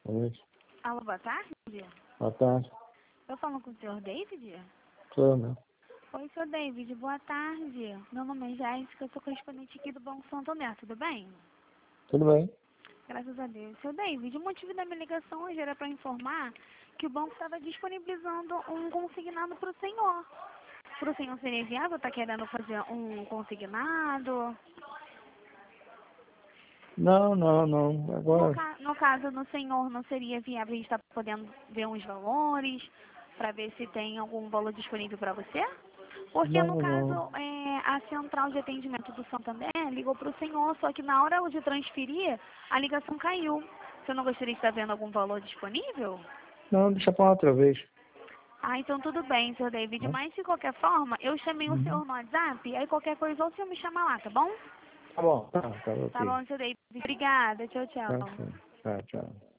Oi. Alô, boa tarde. Boa tarde. Eu falo com o senhor David? Sou, né? Oi, senhor David, boa tarde. Meu nome é Jéssica, eu sou correspondente aqui do Banco Santo Tomé, tudo bem? Tudo bem? Graças a Deus. Senhor David, o motivo da minha ligação hoje era para informar que o banco estava disponibilizando um consignado para o senhor. Para o senhor seria viável, está querendo fazer um consignado? Não, não, não. Agora, No caso, no senhor não seria viável, a gente está podendo ver uns valores, para ver se tem algum valor disponível para você? Porque, no não, caso, não. a central de atendimento do Santander ligou para o senhor, só que na hora de transferir, a ligação caiu. Você não gostaria de estar vendo algum valor disponível? Não, deixa pra outra vez. Ah, então tudo bem, senhor David. Né? Mas, de qualquer forma, eu chamei o Uhum. senhor no WhatsApp, aí qualquer coisa o senhor me chama lá, tá bom? Tá bom. Tá Tá ok. bom, senhor David. Obrigada. Tchau, Tá, tchau. sim. Tá, tchau.